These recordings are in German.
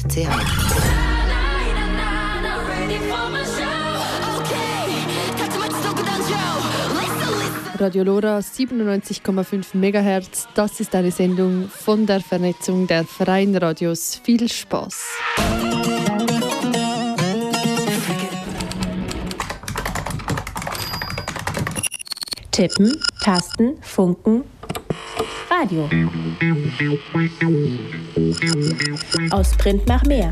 Radio Lora 97,5 MHz, das ist eine Sendung von der Vernetzung der freien Radios. Viel Spaß! Tippen, Tasten, Funken, Radio. Aus Print nach mehr.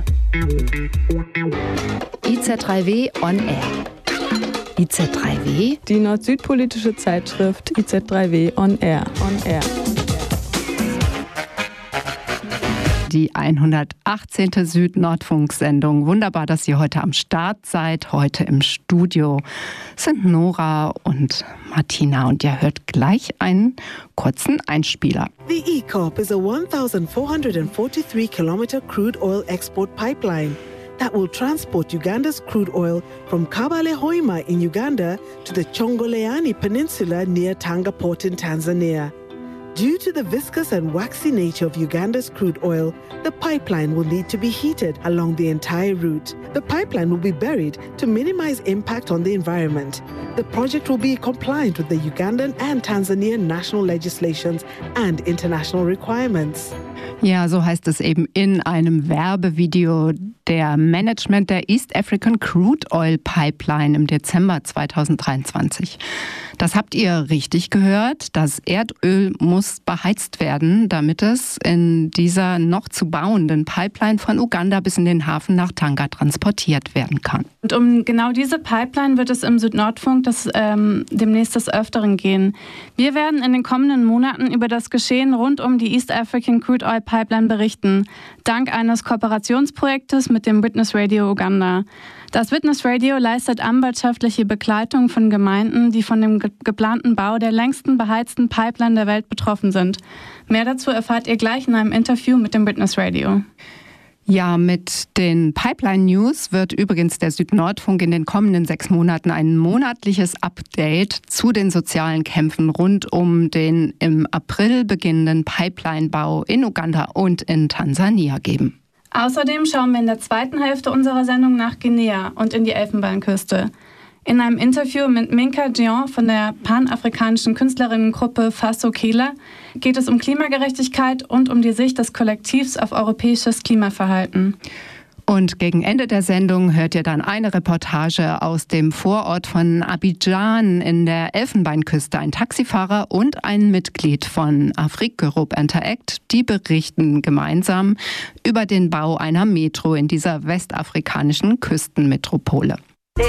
IZ3W on Air. IZ3W? Die nord-süd-politische Zeitschrift IZ3W on Air. Die 118. Süd-Nordfunk-Sendung. Wunderbar, dass ihr heute am Start seid. Heute im Studio sind Nora und Martina und ihr hört gleich einen kurzen Einspieler. The EACOP is a 1,443-kilometer crude oil export pipeline that will transport Uganda's crude oil from Kabale Hoima in Uganda to the Chongoleani Peninsula near Tanga Port in Tanzania. Due to the viscous and waxy nature of Uganda's crude oil, the pipeline will need to be heated along the entire route. The pipeline will be buried to minimize impact on the environment. The project will be compliant with the Ugandan and Tanzanian national legislations and international requirements. Ja, so heißt es eben in einem Werbevideo der Management der East African Crude Oil Pipeline im Dezember 2023. Das habt ihr richtig gehört. Das Erdöl muss beheizt werden, damit es in dieser noch zu bauenden Pipeline von Uganda bis in den Hafen nach Tanga transportiert werden kann. Und um genau diese Pipeline wird es im Südnordfunk demnächst des Öfteren gehen. Wir werden in den kommenden Monaten über das Geschehen rund um die East African Crude Oil Pipeline berichten, dank eines Kooperationsprojektes mit dem Witness Radio Uganda. Das Witness Radio leistet anwaltschaftliche Begleitung von Gemeinden, die von dem geplanten Bau der längsten beheizten Pipeline der Welt betroffen sind. Mehr dazu erfahrt ihr gleich in einem Interview mit dem Witness Radio. Ja, mit den Pipeline-News wird übrigens der Südnordfunk in den kommenden 6 Monaten ein monatliches Update zu den sozialen Kämpfen rund um den im April beginnenden Pipeline-Bau in Uganda und in Tansania geben. Außerdem schauen wir in der zweiten Hälfte unserer Sendung nach Guinea und in die Elfenbeinküste. In einem Interview mit Minka Dion von der panafrikanischen Künstlerinnengruppe Faso Kela geht es um Klimagerechtigkeit und um die Sicht des Kollektivs auf europäisches Klimaverhalten. Und gegen Ende der Sendung hört ihr dann eine Reportage aus dem Vorort von Abidjan in der Elfenbeinküste. Ein Taxifahrer und ein Mitglied von Afrique Group Interact, die berichten gemeinsam über den Bau einer Metro in dieser westafrikanischen Küstenmetropole.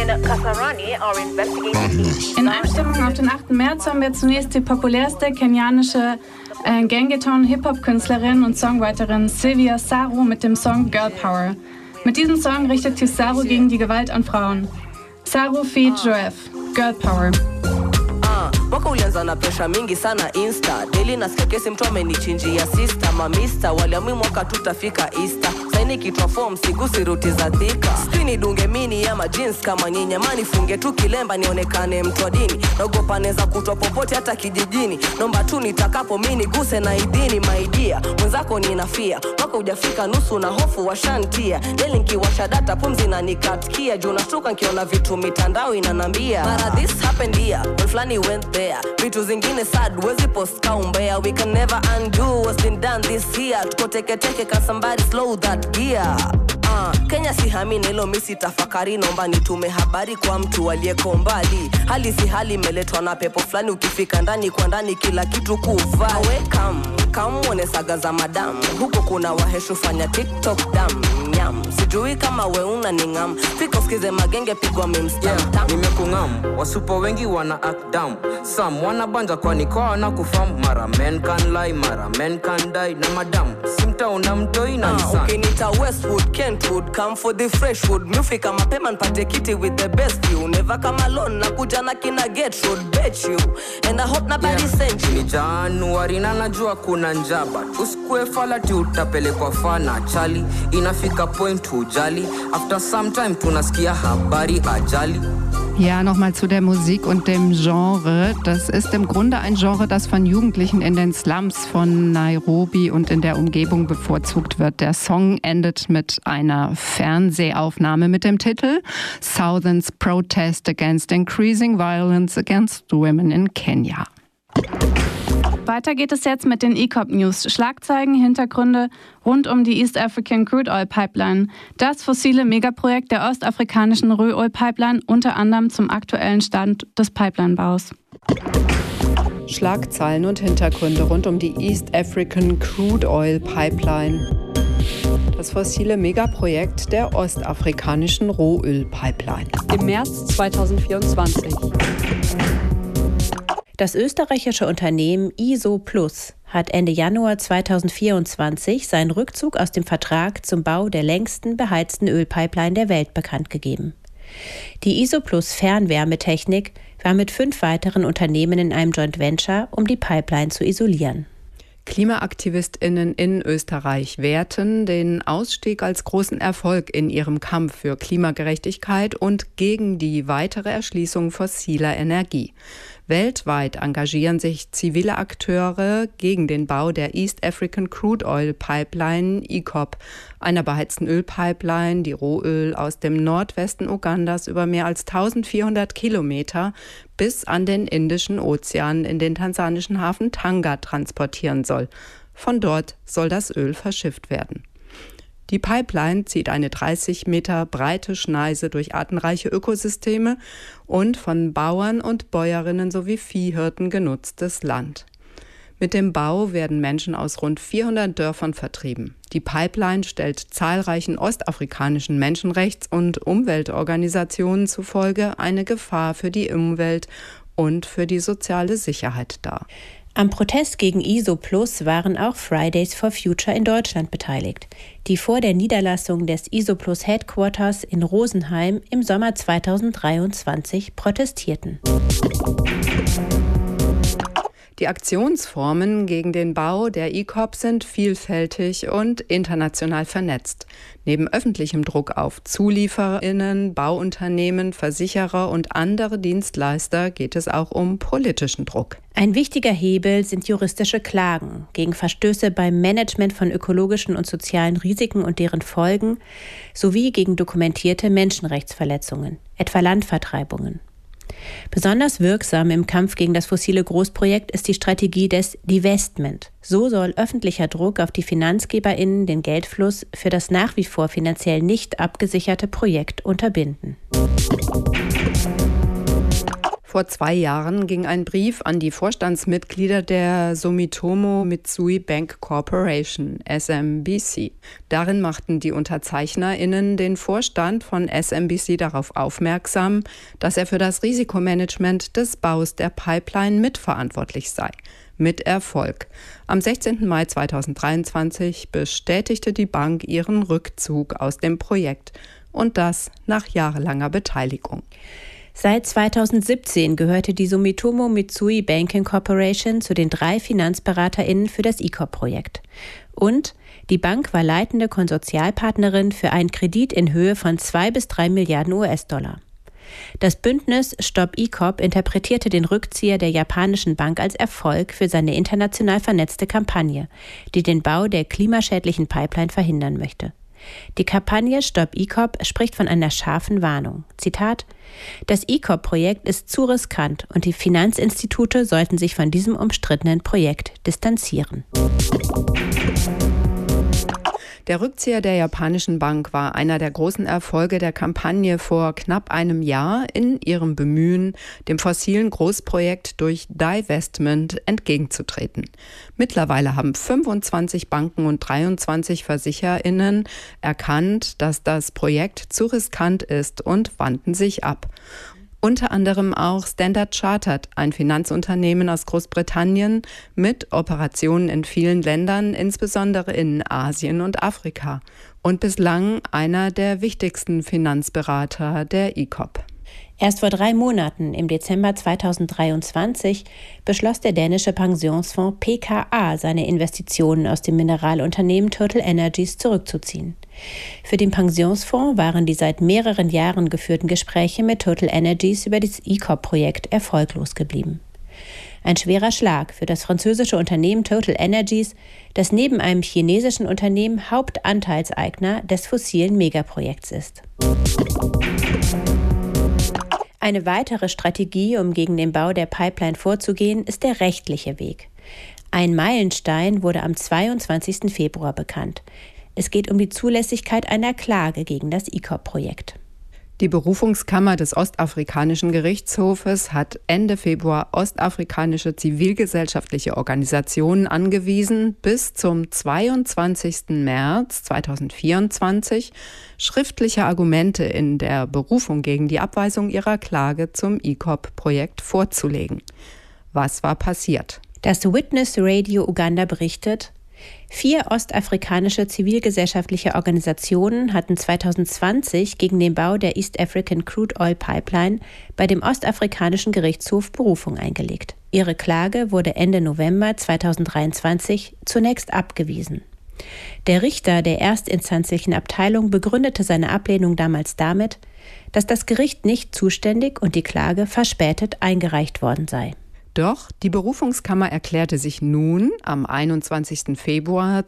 In Einstimmung auf den 8. März haben wir zunächst die populärste kenianische Gengeton-Hip-Hop-Künstlerin und Songwriterin Sylvia Saru mit dem Song Girl Power. Mit diesem Song richtet sich Saru gegen die Gewalt an Frauen. Saru feat. Joef, Girl Power. Mwaka ulianza na pressure mingi sana Insta. Daily nasikia kesi mtu amenichinjia sister. Mamista waliamui mwaka tutafika Easter. Saini kitwa form sigusi ruti za thika. Sijui dunge mini ama jeans kama nyinyi. Mani funge tu kilemba nionekane mtu wa dini. Naogopa neza kutwa popote hata kijijini. Nomba tu nitakapo mini guse na idini maidia. Mwenzako ninafia. Mwaka hujafika nusu na hofu washantia. Daily nkiwasha data pumzi na nikatkia. Juu nashtuka nkiona vitu mitandao inanambia. Mara this happened here. When flani went there. Vitu zingine sad wezi post kaumbea. We can never undo what's been done this year. Tuko teke can somebody slow that gear. Kenya sihamini ilo misi tafakari. Nomba nitume habari kwa mtu aliyeko mbali. Hali si hali imeletwa na pepo flani. Ukifika ndani kwa ndani kila kitu kuvaa. Come one saga za madam. Huko kuna waheshu fanya TikTok dam nyam. Sijui kama we una ningam. Fika usikize magenge pigwa memes tam. Nimekungam, wasupo wengi wana act down. Some wana banja kwa nikoa na kufamu. Mara men can lie, mara men can die. Na madam, simta una mtoi na nisan. Ukinita Westwood, Kentwood, come for the freshwood. Mufika mapema npate kiti with the best view. Never come alone, nakuja na kina get should bet you. And I hope nobody sent you. Ni Januari na najua kuna njaba. Usikue falati utapelekwa fana chali. Inafika point hujali. After some time tunasikia habari ajali. Ja, nochmal zu der Musik und dem Genre. Das ist im Grunde ein Genre, das von Jugendlichen in den Slums von Nairobi und in der Umgebung bevorzugt wird. Der Song endet mit einer Fernsehaufnahme mit dem Titel Southern's Protest Against Increasing Violence Against Women in Kenya. Weiter geht es jetzt mit den EACOP-News. Schlagzeilen, Hintergründe rund um die East African Crude Oil Pipeline. Das fossile Megaprojekt der ostafrikanischen Rohöl-Pipeline, unter anderem zum aktuellen Stand des Pipelinebaus. Schlagzeilen und Hintergründe rund um die East African Crude Oil Pipeline. Das fossile Megaprojekt der ostafrikanischen Rohöl-Pipeline. Im März 2024. Das österreichische Unternehmen ISOplus hat Ende Januar 2024 seinen Rückzug aus dem Vertrag zum Bau der längsten beheizten Ölpipeline der Welt bekannt gegeben. Die ISOplus Fernwärmetechnik war mit 5 weiteren Unternehmen in einem Joint Venture, um die Pipeline zu isolieren. KlimaaktivistInnen in Österreich werten den Ausstieg als großen Erfolg in ihrem Kampf für Klimagerechtigkeit und gegen die weitere Erschließung fossiler Energie. Weltweit engagieren sich zivile Akteure gegen den Bau der East African Crude Oil Pipeline, EACOP, einer beheizten Ölpipeline, die Rohöl aus dem Nordwesten Ugandas über mehr als 1400 Kilometer bis an den Indischen Ozean in den tansanischen Hafen Tanga transportieren soll. Von dort soll das Öl verschifft werden. Die Pipeline zieht eine 30 Meter breite Schneise durch artenreiche Ökosysteme und von Bauern und Bäuerinnen sowie Viehhirten genutztes Land. Mit dem Bau werden Menschen aus rund 400 Dörfern vertrieben. Die Pipeline stellt zahlreichen ostafrikanischen Menschenrechts- und Umweltorganisationen zufolge eine Gefahr für die Umwelt und für die soziale Sicherheit dar. Am Protest gegen ISOplus waren auch Fridays for Future in Deutschland beteiligt, die vor der Niederlassung des ISOplus Headquarters in Rosenheim im Sommer 2023 protestierten. Die Aktionsformen gegen den Bau der EACOP sind vielfältig und international vernetzt. Neben öffentlichem Druck auf ZulieferInnen, Bauunternehmen, Versicherer und andere Dienstleister geht es auch um politischen Druck. Ein wichtiger Hebel sind juristische Klagen gegen Verstöße beim Management von ökologischen und sozialen Risiken und deren Folgen sowie gegen dokumentierte Menschenrechtsverletzungen, etwa Landvertreibungen. Besonders wirksam im Kampf gegen das fossile Großprojekt ist die Strategie des Divestment. So soll öffentlicher Druck auf die FinanzgeberInnen den Geldfluss für das nach wie vor finanziell nicht abgesicherte Projekt unterbinden. Vor 2 Jahren ging ein Brief an die Vorstandsmitglieder der Sumitomo Mitsui Bank Corporation, SMBC. Darin machten die UnterzeichnerInnen den Vorstand von SMBC darauf aufmerksam, dass er für das Risikomanagement des Baus der Pipeline mitverantwortlich sei. Mit Erfolg. Am 16. Mai 2023 bestätigte die Bank ihren Rückzug aus dem Projekt. Und das nach jahrelanger Beteiligung. Seit 2017 gehörte die Sumitomo Mitsui Banking Corporation zu den 3 FinanzberaterInnen für das EACOP-Projekt. Und die Bank war leitende Konsortialpartnerin für einen Kredit in Höhe von 2 bis 3 Milliarden US-Dollar. Das Bündnis Stop EACOP interpretierte den Rückzieher der japanischen Bank als Erfolg für seine international vernetzte Kampagne, die den Bau der klimaschädlichen Pipeline verhindern möchte. Die Kampagne Stop EACOP spricht von einer scharfen Warnung. Zitat: Das EACOP-Projekt ist zu riskant und die Finanzinstitute sollten sich von diesem umstrittenen Projekt distanzieren. Der Rückzieher der japanischen Bank war einer der großen Erfolge der Kampagne vor knapp einem Jahr in ihrem Bemühen, dem fossilen Großprojekt durch Divestment entgegenzutreten. Mittlerweile haben 25 Banken und 23 VersichererInnen erkannt, dass das Projekt zu riskant ist und wandten sich ab. Unter anderem auch Standard Chartered, ein Finanzunternehmen aus Großbritannien mit Operationen in vielen Ländern, insbesondere in Asien und Afrika. Und bislang einer der wichtigsten Finanzberater der EACOP. Erst vor 3 Monaten, im Dezember 2023, beschloss der dänische Pensionsfonds PKA, seine Investitionen aus dem Mineralunternehmen Total Energies zurückzuziehen. Für den Pensionsfonds waren die seit mehreren Jahren geführten Gespräche mit Total Energies über das EACOP-Projekt erfolglos geblieben. Ein schwerer Schlag für das französische Unternehmen Total Energies, das neben einem chinesischen Unternehmen Hauptanteilseigner des fossilen Megaprojekts ist. Eine weitere Strategie, um gegen den Bau der Pipeline vorzugehen, ist der rechtliche Weg. Ein Meilenstein wurde am 22. Februar bekannt. Es geht um die Zulässigkeit einer Klage gegen das EACOP-Projekt. Die Berufungskammer des Ostafrikanischen Gerichtshofes hat Ende Februar ostafrikanische zivilgesellschaftliche Organisationen angewiesen, bis zum 22. März 2024 schriftliche Argumente in der Berufung gegen die Abweisung ihrer Klage zum EACOP-Projekt vorzulegen. Was war passiert? Das Witness Radio Uganda berichtet, 4 ostafrikanische zivilgesellschaftliche Organisationen hatten 2020 gegen den Bau der East African Crude Oil Pipeline bei dem ostafrikanischen Gerichtshof Berufung eingelegt. Ihre Klage wurde Ende November 2023 zunächst abgewiesen. Der Richter der erstinstanzlichen Abteilung begründete seine Ablehnung damals damit, dass das Gericht nicht zuständig und die Klage verspätet eingereicht worden sei. Doch die Berufungskammer erklärte sich nun am 21. Februar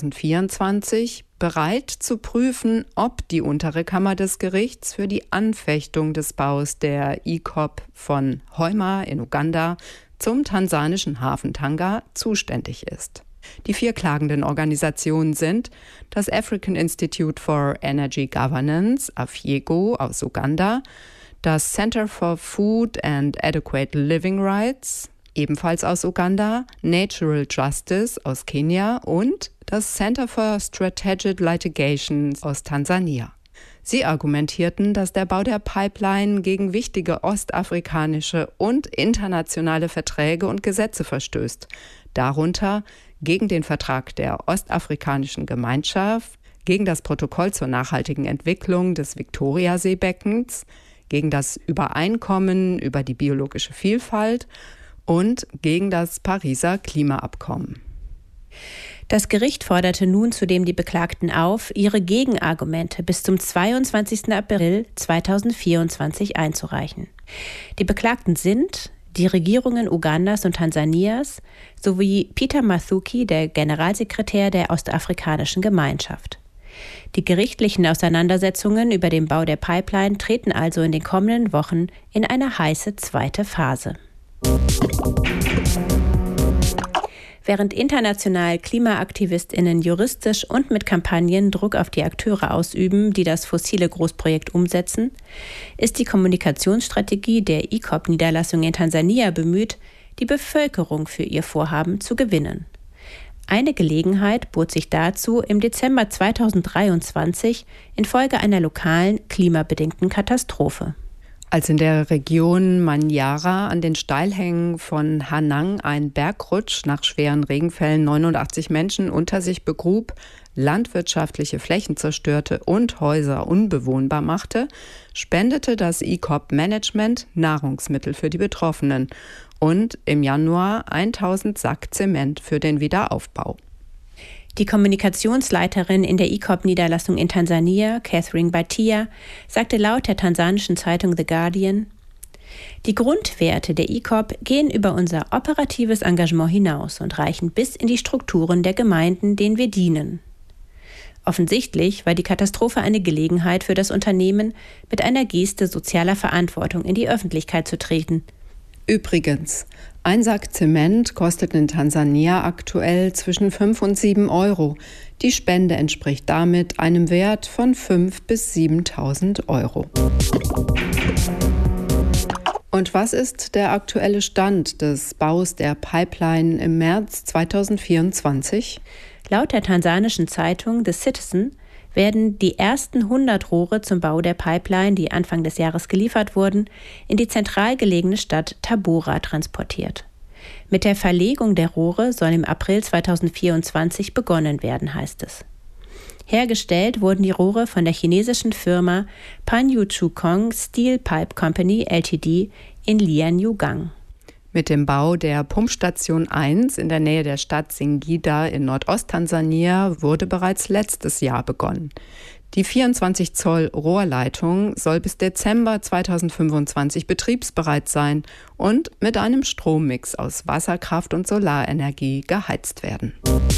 2024 bereit zu prüfen, ob die untere Kammer des Gerichts für die Anfechtung des Baus der EACOP von Hoima in Uganda zum tansanischen Hafen Tanga zuständig ist. Die 4 klagenden Organisationen sind das African Institute for Energy Governance, AFIEGO aus Uganda, das Center for Food and Adequate Living Rights, ebenfalls aus Uganda, Natural Justice aus Kenia und das Center for Strategic Litigation aus Tansania. Sie argumentierten, dass der Bau der Pipeline gegen wichtige ostafrikanische und internationale Verträge und Gesetze verstößt, darunter gegen den Vertrag der Ostafrikanischen Gemeinschaft, gegen das Protokoll zur nachhaltigen Entwicklung des Viktoriaseebeckens, gegen das Übereinkommen über die biologische Vielfalt und gegen das Pariser Klimaabkommen. Das Gericht forderte nun zudem die Beklagten auf, ihre Gegenargumente bis zum 22. April 2024 einzureichen. Die Beklagten sind die Regierungen Ugandas und Tansanias sowie Peter Mathuki, der Generalsekretär der Ostafrikanischen Gemeinschaft. Die gerichtlichen Auseinandersetzungen über den Bau der Pipeline treten also in den kommenden Wochen in eine heiße zweite Phase. Während international KlimaaktivistInnen juristisch und mit Kampagnen Druck auf die Akteure ausüben, die das fossile Großprojekt umsetzen, ist die Kommunikationsstrategie der EACOP-Niederlassung in Tansania bemüht, die Bevölkerung für ihr Vorhaben zu gewinnen. Eine Gelegenheit bot sich dazu im Dezember 2023 infolge einer lokalen klimabedingten Katastrophe. Als in der Region Manyara an den Steilhängen von Hanang ein Bergrutsch nach schweren Regenfällen 89 Menschen unter sich begrub, landwirtschaftliche Flächen zerstörte und Häuser unbewohnbar machte, spendete das EACOP-Management Nahrungsmittel für die Betroffenen und im Januar 1000 Sack Zement für den Wiederaufbau. Die Kommunikationsleiterin in der EACOP-Niederlassung in Tansania, Catherine Bhatia, sagte laut der tansanischen Zeitung The Guardian: Die Grundwerte der EACOP gehen über unser operatives Engagement hinaus und reichen bis in die Strukturen der Gemeinden, denen wir dienen. Offensichtlich war die Katastrophe eine Gelegenheit für das Unternehmen, mit einer Geste sozialer Verantwortung in die Öffentlichkeit zu treten. Übrigens, ein Sack Zement kostet in Tansania aktuell zwischen 5 und 7 Euro. Die Spende entspricht damit einem Wert von 5.000 bis 7.000 Euro. Und was ist der aktuelle Stand des Baus der Pipeline im März 2024? Laut der tansanischen Zeitung The Citizen werden die ersten 100 Rohre zum Bau der Pipeline, die Anfang des Jahres geliefert wurden, in die zentral gelegene Stadt Tabora transportiert. Mit der Verlegung der Rohre soll im April 2024 begonnen werden, heißt es. Hergestellt wurden die Rohre von der chinesischen Firma Panyu Chukong Steel Pipe Company Ltd. in Lianyugang. Mit dem Bau der Pumpstation 1 in der Nähe der Stadt Singida in Nordost-Tansania wurde bereits letztes Jahr begonnen. Die 24 Zoll Rohrleitung soll bis Dezember 2025 betriebsbereit sein und mit einem Strommix aus Wasserkraft und Solarenergie geheizt werden.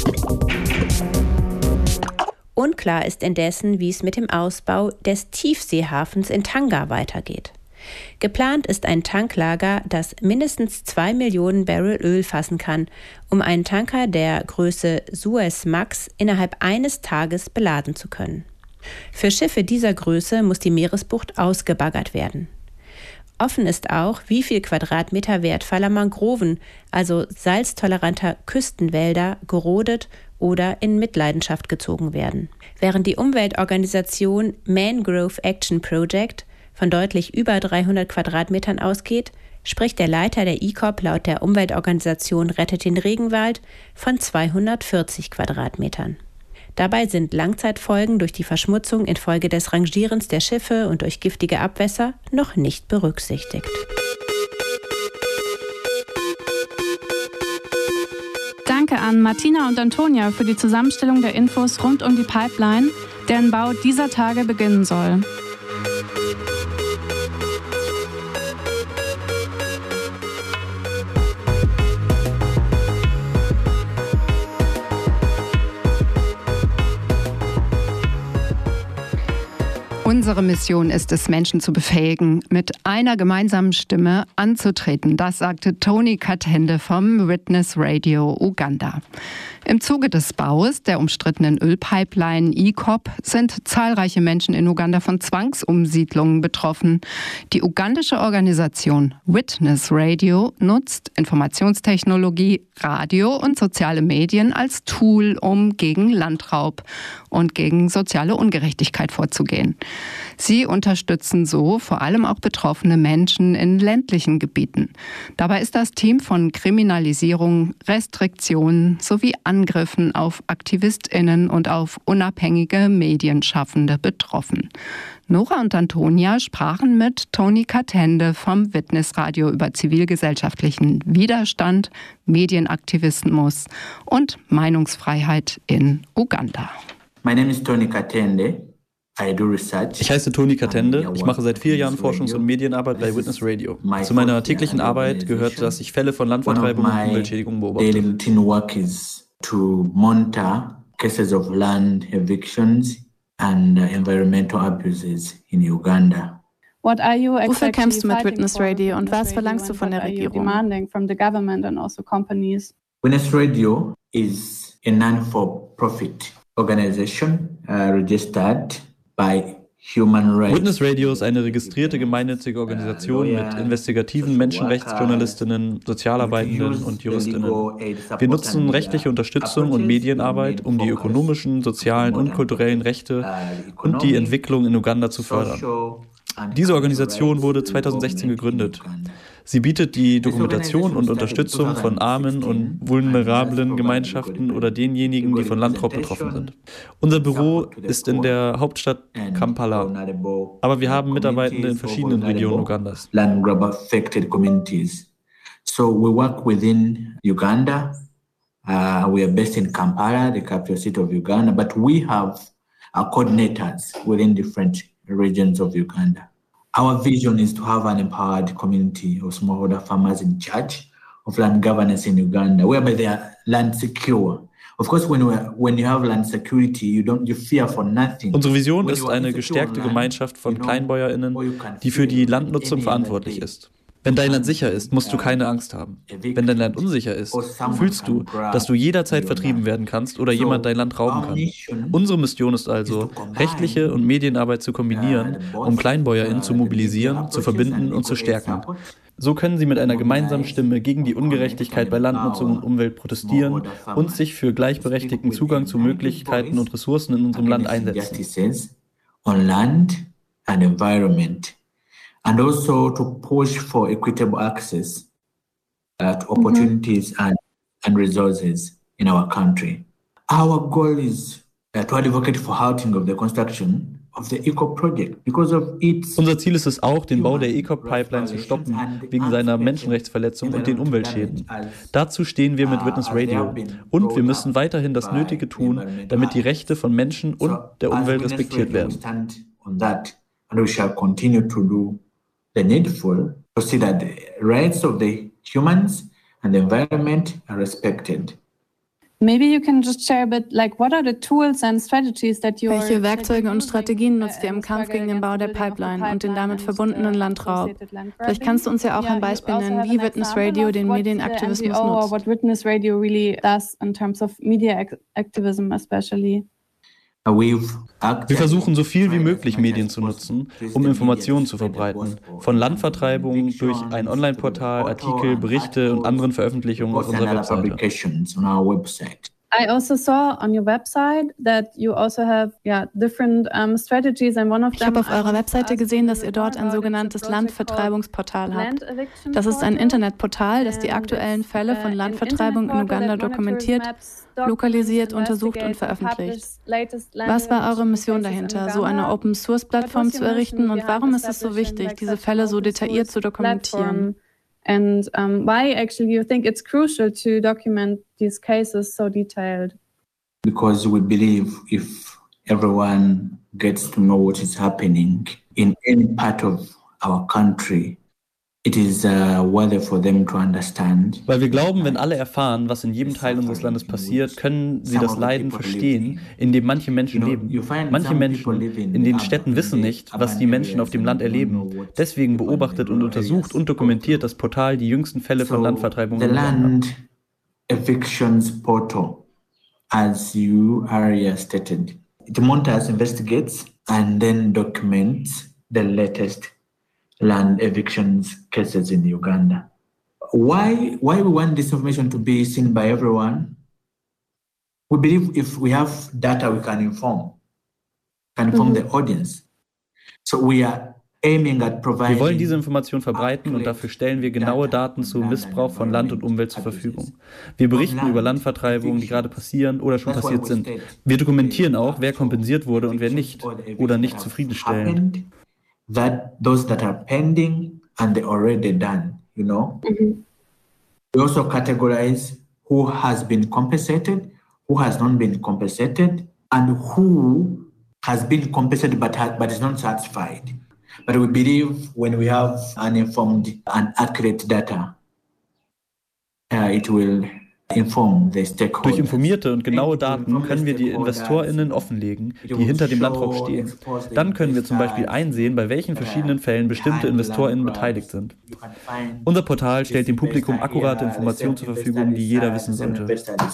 Unklar ist indessen, wie es mit dem Ausbau des Tiefseehafens in Tanga weitergeht. Geplant ist ein Tanklager, das mindestens 2 Millionen Barrel Öl fassen kann, um einen Tanker der Größe Suez Max innerhalb eines Tages beladen zu können. Für Schiffe dieser Größe muss die Meeresbucht ausgebaggert werden. Offen ist auch, wie viel Quadratmeter wertvoller Mangroven, also salztoleranter Küstenwälder, gerodet oder in Mitleidenschaft gezogen werden. Während die Umweltorganisation Mangrove Action Project von deutlich über 300 Quadratmetern ausgeht, spricht der Leiter der ICOP laut der Umweltorganisation Rettet den Regenwald von 240 Quadratmetern. Dabei sind Langzeitfolgen durch die Verschmutzung infolge des Rangierens der Schiffe und durch giftige Abwässer noch nicht berücksichtigt. Danke an Martina und Antonia für die Zusammenstellung der Infos rund um die Pipeline, deren Bau dieser Tage beginnen soll. Unsere Mission ist es, Menschen zu befähigen, mit einer gemeinsamen Stimme anzutreten. Das sagte Tony Katende vom Witness Radio Uganda. Im Zuge des Baus der umstrittenen Ölpipeline EACOP sind zahlreiche Menschen in Uganda von Zwangsumsiedlungen betroffen. Die ugandische Organisation Witness Radio nutzt Informationstechnologie, Radio und soziale Medien als Tool, um gegen Landraub und gegen soziale Ungerechtigkeit vorzugehen. Sie unterstützen so vor allem auch betroffene Menschen in ländlichen Gebieten. Dabei ist das Team von Kriminalisierung, Restriktionen sowie Angriffen auf AktivistInnen und auf unabhängige Medienschaffende betroffen. Nora und Antonia sprachen mit Tony Katende vom Witness Radio über zivilgesellschaftlichen Widerstand, Medienaktivismus und Meinungsfreiheit in Uganda. My name is Tony Katende. Ich heiße Tony Katende. Ich mache seit 4 Jahren Forschungs- und Medienarbeit bei Witness Radio. Zu meiner täglichen Arbeit gehört, dass ich Fälle von Landvertreibung und Umweltschädigung beobachte. To monitor cases of land evictions and environmental abuses in Uganda. Wofür kämpfst du mit Witness Radio und was verlangst du von der Regierung? Witness Radio is a non-for-profit organization registered by Human Rights. Witness Radio ist eine registrierte gemeinnützige Organisation mit investigativen Menschenrechtsjournalistinnen, Sozialarbeitenden und Juristinnen. Wir nutzen rechtliche Unterstützung und Medienarbeit, um die ökonomischen, sozialen und kulturellen Rechte und die Entwicklung in Uganda zu fördern. Diese Organisation wurde 2016 gegründet. Sie bietet die Dokumentation und Unterstützung von armen und vulnerablen Gemeinschaften oder denjenigen, die von Landraub betroffen sind. Unser Büro ist in der Hauptstadt Kampala, aber wir haben Mitarbeitende in verschiedenen Regionen Ugandas. So we work within Uganda. We are based in Kampala, the capital city of Uganda, but we have coordinators within different regions of Uganda. Our vision is to have an empowered community of smallholder farmers in charge of land governance in Uganda, whereby they are land secure. Of course, when you have land security, you fear for nothing. Unsere Vision ist eine gestärkte Gemeinschaft von KleinbäuerInnen, die für die Landnutzung verantwortlich ist. Wenn dein Land sicher ist, musst du keine Angst haben. Wenn dein Land unsicher ist, fühlst du, dass du jederzeit vertrieben werden kannst oder jemand dein Land rauben kann. Unsere Mission ist also, rechtliche und Medienarbeit zu kombinieren, um KleinbäuerInnen zu mobilisieren, zu verbinden und zu stärken. So können sie mit einer gemeinsamen Stimme gegen die Ungerechtigkeit bei Landnutzung und Umwelt protestieren und sich für gleichberechtigten Zugang zu Möglichkeiten und Ressourcen in unserem Land einsetzen. And also to push for equitable access to opportunities and resources in our country. Our goal is to advocate for halting of the construction Unser Ziel ist es auch, den Bau der EACOP-Pipeline zu stoppen, wegen seiner Menschenrechtsverletzung und den Umweltschäden. Dazu stehen wir mit Witness Radio. Und wir müssen weiterhin das Nötige tun, damit die Rechte von Menschen und der Umwelt respektiert werden. And we shall continue to do the needful to see that the rights of the humans and the environment are respected. Maybe you can just share a bit, like, what are the tools and strategies that you Welche Werkzeuge und Strategien nutzt ihr im Kampf gegen den Bau der Pipeline und den damit verbundenen Landraub? Vielleicht kannst du uns ja auch ein Beispiel nennen, wie Witness Radio den Medienaktivismus nutzt. What Witness Radio really does in terms of media activism especially. Wir versuchen, so viel wie möglich Medien zu nutzen, um Informationen zu verbreiten. Von Landvertreibung durch ein Online-Portal, Artikel, Berichte und anderen Veröffentlichungen auf unserer Webseite. I also saw on your website that you also have different strategies, and one of them. Ich habe auf eurer Webseite gesehen, dass ihr dort ein sogenanntes Landvertreibungsportal habt. Das ist ein Internetportal, das die aktuellen Fälle von Landvertreibung in Uganda dokumentiert, lokalisiert, untersucht und veröffentlicht. Was war eure Mission dahinter, so eine Open-Source-Plattform zu errichten, und warum ist es so wichtig, diese Fälle so detailliert zu dokumentieren? And why actually you think it's crucial to document these cases so detailed? Because we believe if everyone gets to know what is happening in any part of our country, it is worthy for them to understand. Weil wir glauben, wenn alle erfahren, was in jedem Teil unseres Landes passiert, können sie das Leiden verstehen, in dem manche Menschen leben. Manche Menschen in den Städten wissen nicht, was die Menschen auf dem Land erleben. Deswegen beobachtet und untersucht und dokumentiert das Portal die jüngsten Fälle von Landvertreibung in Uganda. The Land Evictions Portal, as you earlier stated, it monitors, investigates, and then documents the latest land evictions cases in Uganda. Why we want this information to be seen by everyone? We believe if we have data, we can inform the audience. So we are aiming at providing. Wir wollen diese Information verbreiten und dafür stellen wir genaue Daten zu Missbrauch von Land und Umwelt zur Verfügung. Wir berichten über Landvertreibungen, die gerade passieren oder schon passiert sind. Wir dokumentieren auch, wer kompensiert wurde und wer nicht oder nicht zufriedenstellend. Those that are pending and they're already done, you know. We also categorize who has been compensated, who has not been compensated, and who has been compensated but is not satisfied. But we believe when we have uninformed and accurate data, it will inform the stakeholders. Durch informierte und genaue Daten können wir die InvestorInnen offenlegen, die hinter dem Landraub stehen. Dann können wir zum Beispiel einsehen, bei welchen verschiedenen Fällen bestimmte InvestorInnen beteiligt sind. Unser Portal stellt dem Publikum akkurate Informationen zur Verfügung, die jeder wissen sollte.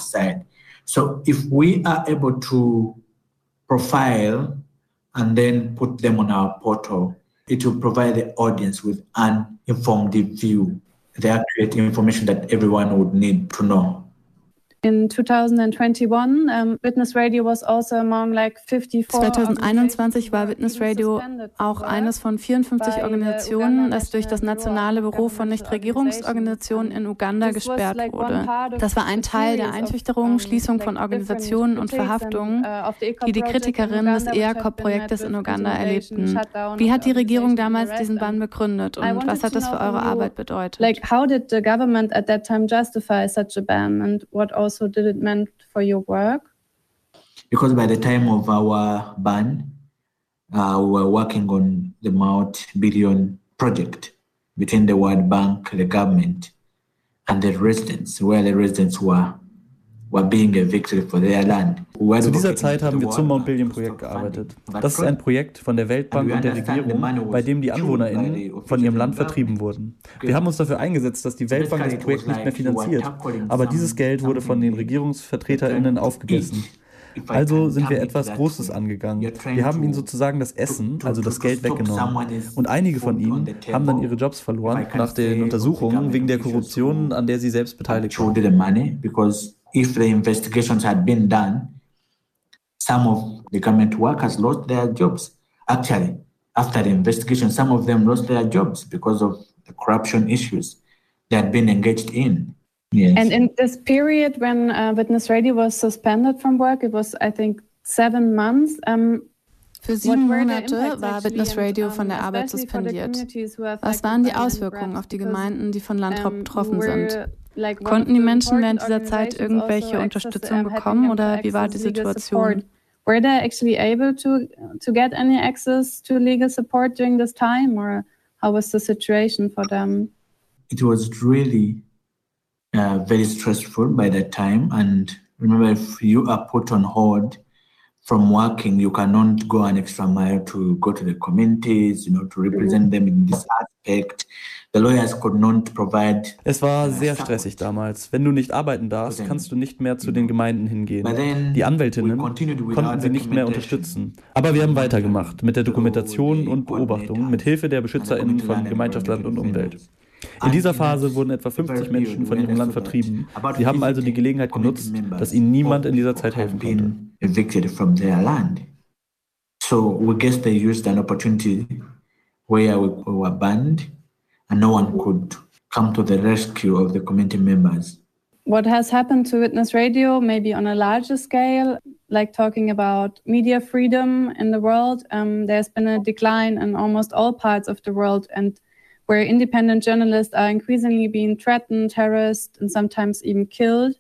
So if we are able to profile and then put them on our portal, it will provide the audience with an informed view, the accurate information that everyone would need to know. In 2021, Witness Radio was also among 54. 2021 war Witness Radio auch eines von 54 Organisationen, das durch das Nationale Büro von Nichtregierungsorganisationen in Uganda gesperrt wurde. Das war ein Teil der Einschüchterung, Schließung von Organisationen und Verhaftungen, die die Kritikerinnen des EACOP-Projektes in Uganda erlebten. Wie hat die Regierung damals diesen Bann begründet und was hat das für eure Arbeit bedeutet? How did the government at that time justify such a ban, and what also did it mean for your work? Because by the time of our ban, we were working on the multi-billion project between the World Bank, the government, and the residents, where the residents were being evicted for their land. Zu dieser Zeit haben wir zum Mount Billion-Projekt gearbeitet. Das ist ein Projekt von der Weltbank und der Regierung, bei dem die AnwohnerInnen von ihrem Land vertrieben wurden. Wir haben uns dafür eingesetzt, dass die Weltbank das Projekt nicht mehr finanziert, aber dieses Geld wurde von den RegierungsvertreterInnen aufgegessen. Also sind wir etwas Großes angegangen. Wir haben ihnen sozusagen das Essen, also das Geld weggenommen. Und einige von ihnen haben dann ihre Jobs verloren nach den Untersuchungen wegen der Korruption, an der sie selbst beteiligt waren. If the investigations had been done, some of the government workers lost their jobs. Actually, after the investigation, some of them lost their jobs because of the corruption issues they had been engaged in. Yes. And in this period when Witness Radio was suspended from work, it was, I think, 7 months. Für 7 Monate war Witness Radio von der Arbeit suspendiert. Was waren die Auswirkungen auf die Gemeinden, die von Landraub betroffen sind? Konnten die Menschen während dieser Zeit irgendwelche Unterstützung bekommen oder wie war die Situation? Were they actually able to get any access to legal support during this time, or how was the situation for them? It was really very stressful by that time. And remember, if you are put on hold from working, you cannot go an extra mile to go to the communities, to represent them in this aspect. The lawyers could not provide. Es war sehr stressig damals. Wenn du nicht arbeiten darfst, kannst du nicht mehr zu den Gemeinden hingehen. Die Anwältinnen konnten sie nicht mehr unterstützen. Aber wir haben weitergemacht mit der Dokumentation und Beobachtung mit Hilfe der BeschützerInnen von Gemeinschaft Land und Umwelt. In dieser Phase wurden etwa 50 Menschen von ihrem Land vertrieben. Sie haben also die Gelegenheit genutzt, dass ihnen niemand in dieser Zeit helfen konnte. Evicted from their land. So we guess they used an opportunity where we were banned and no one could come to the rescue of the community members. What has happened to Witness Radio, maybe on a larger scale, like talking about media freedom in the world, there's been a decline in almost all parts of the world, and where independent journalists are increasingly being threatened, harassed, and sometimes even killed.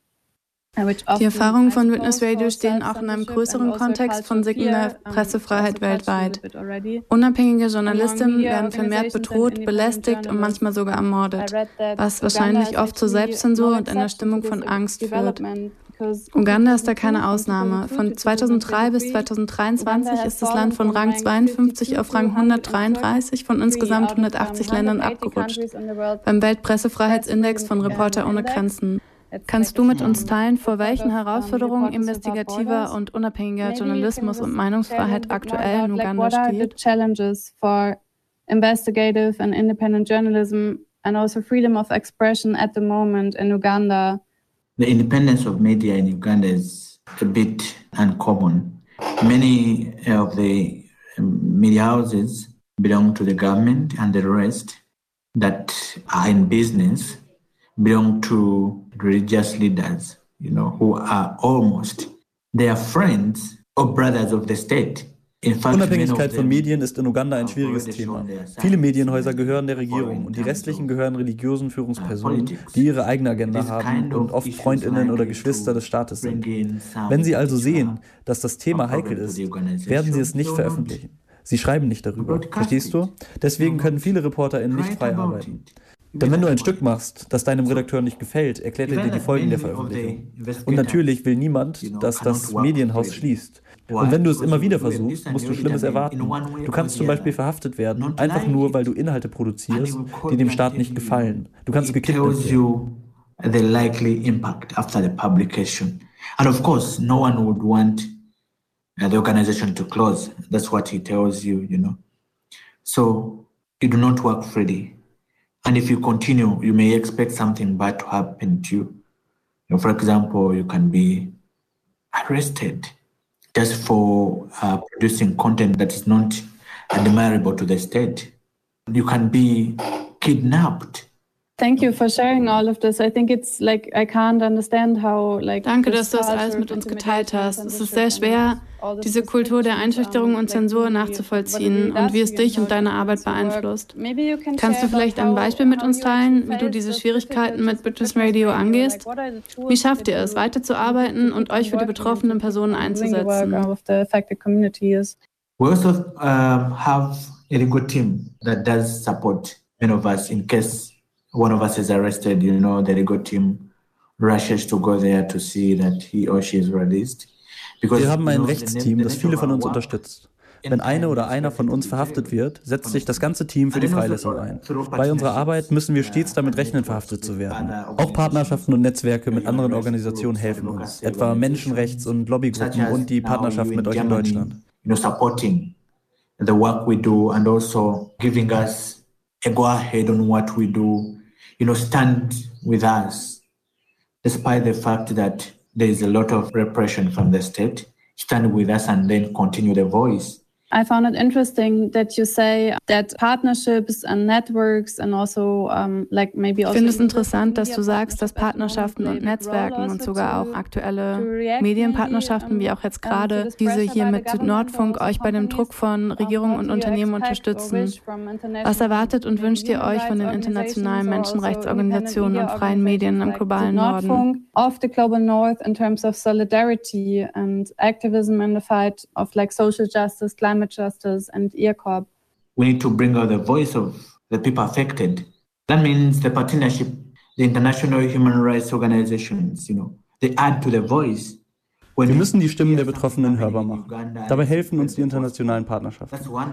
Die Erfahrungen von Witness Radio stehen auch in einem größeren Kontext von sinkender Pressefreiheit weltweit. Unabhängige Journalistinnen werden vermehrt bedroht, belästigt und manchmal sogar ermordet, was wahrscheinlich oft zur Selbstzensur und einer Stimmung von Angst führt. Uganda ist da keine Ausnahme. Von 2003 bis 2023 ist das Land von Rang 52 auf Rang 133 von insgesamt 180 Ländern abgerutscht. Beim Weltpressefreiheitsindex von Reporter ohne Grenzen. Kannst du mit uns teilen, vor welchen Herausforderungen investigativer und unabhängiger Journalismus und Meinungsfreiheit aktuell in Uganda steht? Challenges for investigative and independent journalism and also freedom of expression at the moment in Uganda? The independence of media in Uganda is a bit uncommon. Many of the media houses belong to the government, and the rest that are in business belong to religious leaders, who are almost their friends or brothers of the state. Unabhängigkeit von Medien ist in Uganda ein schwieriges Thema. Viele Medienhäuser gehören der Regierung und die restlichen gehören religiösen Führungspersonen, die ihre eigene Agenda haben und oft FreundInnen oder Geschwister des Staates sind. Wenn sie also sehen, dass das Thema heikel ist, werden sie es nicht veröffentlichen. Sie schreiben nicht darüber. Verstehst du? Deswegen können viele ReporterInnen nicht frei arbeiten. Denn wenn du ein Stück machst, das deinem Redakteur nicht gefällt, erklärt er dir die Folgen der Veröffentlichung. Und natürlich will niemand, dass das Medienhaus schließt. Und wenn du es immer wieder versuchst, musst du Schlimmes erwarten. Du kannst zum Beispiel verhaftet werden, einfach nur, weil du Inhalte produzierst, die dem Staat nicht gefallen. Du kannst gekidnappt werden. The likely impact after the publication. And of course, no one would want the organization to close. That's what he tells you, So you do not work freely. And if you continue, you may expect something bad to happen to you. For example, you can be arrested just for producing content that is not admirable to the state. You can be kidnapped. Thank you for sharing all of this. I think it's like I can't understand how Danke, dass du das alles mit uns geteilt hast. Es ist sehr schwer, diese Kultur der Einschüchterung und Zensur nachzuvollziehen und wie es dich und deine Arbeit beeinflusst. Kannst du vielleicht ein Beispiel mit uns teilen, wie du diese Schwierigkeiten mit Witness Radio angehst? Wie schafft ihr es, weiterzuarbeiten und euch für die betroffenen Personen einzusetzen? We also have a good team that does support many of us in case one of us is arrested. The legal team rushes to go there to see that he or she is released. Wir haben ein Rechtsteam, das viele von uns unterstützt. Wenn eine oder einer von uns verhaftet wird, setzt sich das ganze Team für die Freilassung ein. Bei unserer Arbeit müssen wir stets damit rechnen, verhaftet zu werden. Auch Partnerschaften und Netzwerke mit anderen Organisationen helfen uns, etwa Menschenrechts- und Lobbygruppen und die Partnerschaft mit euch in Deutschland. Supporting the work we do and also giving us a go-ahead on what we do. Stand with us, despite the fact that there is a lot of repression from the state. Stand with us and then continue the voice. I found it interesting that you say that partnerships and networks and also Ich finde es interessant, dass du sagst, dass Partnerschaften und Netzwerken und sogar auch aktuelle Medienpartnerschaften, wie auch jetzt gerade diese hier mit Südnordfunk, euch bei dem Druck von Regierungen und Unternehmen unterstützen. Was erwartet und wünscht ihr euch von den internationalen Menschenrechtsorganisationen und freien Medien im globalen Norden? Of the global north in terms of solidarity and activism in the fight of social justice, climate justice and ICOP. We need to bring out the voice of the people affected. That means the partnership, the international human rights organizations, they add to the voice. Wir müssen die Stimmen der Betroffenen hörbar machen. Dabei helfen uns die internationalen Partnerschaften.